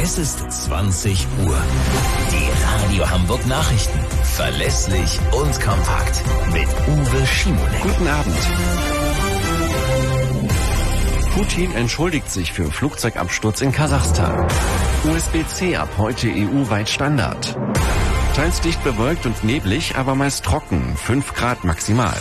Es ist 20 Uhr. Die Radio Hamburg Nachrichten. Verlässlich und kompakt. Mit Uwe Schimonek. Guten Abend. Putin entschuldigt sich für Flugzeugabsturz in Kasachstan. USB-C ab heute EU-weit Standard. Teils dicht bewölkt und neblig, aber meist trocken. 5 Grad maximal.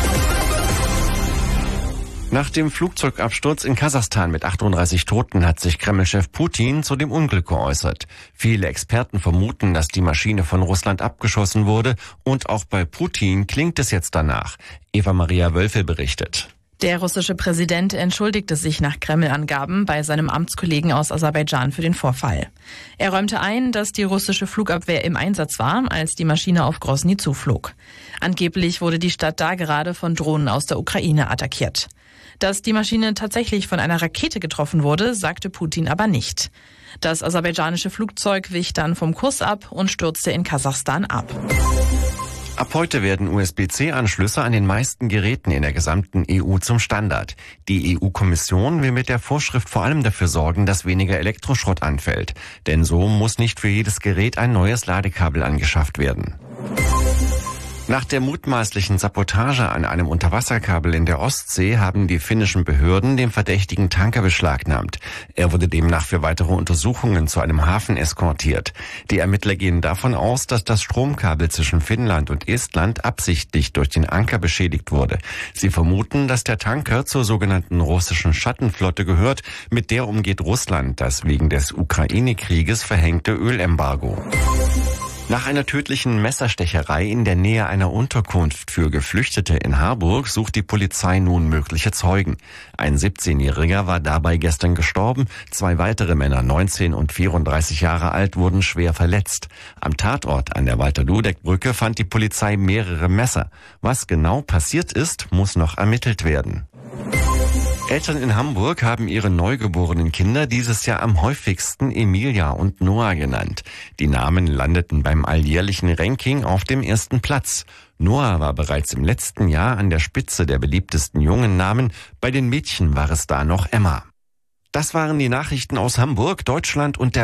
Nach dem Flugzeugabsturz in Kasachstan mit 38 Toten hat sich Kreml-Chef Putin zu dem Unglück geäußert. Viele Experten vermuten, dass die Maschine von Russland abgeschossen wurde, und auch bei Putin klingt es jetzt danach. Eva-Maria Wölfe berichtet. Der russische Präsident entschuldigte sich nach Kreml-Angaben bei seinem Amtskollegen aus Aserbaidschan für den Vorfall. Er räumte ein, dass die russische Flugabwehr im Einsatz war, als die Maschine auf Grosny zuflog. Angeblich wurde die Stadt da gerade von Drohnen aus der Ukraine attackiert. Dass die Maschine tatsächlich von einer Rakete getroffen wurde, sagte Putin aber nicht. Das aserbaidschanische Flugzeug wich dann vom Kurs ab und stürzte in Kasachstan ab. Ab heute werden USB-C-Anschlüsse an den meisten Geräten in der gesamten EU zum Standard. Die EU-Kommission will mit der Vorschrift vor allem dafür sorgen, dass weniger Elektroschrott anfällt. Denn so muss nicht für jedes Gerät ein neues Ladekabel angeschafft werden. Nach der mutmaßlichen Sabotage an einem Unterwasserkabel in der Ostsee haben die finnischen Behörden den verdächtigen Tanker beschlagnahmt. Er wurde demnach für weitere Untersuchungen zu einem Hafen eskortiert. Die Ermittler gehen davon aus, dass das Stromkabel zwischen Finnland und Estland absichtlich durch den Anker beschädigt wurde. Sie vermuten, dass der Tanker zur sogenannten russischen Schattenflotte gehört. Mit der umgeht Russland das wegen des Ukraine-Krieges verhängte Ölembargo. Nach einer tödlichen Messerstecherei in der Nähe einer Unterkunft für Geflüchtete in Harburg sucht die Polizei nun mögliche Zeugen. Ein 17-Jähriger war dabei gestern gestorben. 2 weitere Männer, 19 und 34 Jahre alt, wurden schwer verletzt. Am Tatort an der Walter-Dudek-Brücke fand die Polizei mehrere Messer. Was genau passiert ist, muss noch ermittelt werden. Eltern in Hamburg haben ihre neugeborenen Kinder dieses Jahr am häufigsten Emilia und Noah genannt. Die Namen landeten beim alljährlichen Ranking auf dem 1. Platz. Noah war bereits im letzten Jahr an der Spitze der beliebtesten jungen Namen. Bei den Mädchen war es da noch Emma. Das waren die Nachrichten aus Hamburg, Deutschland und der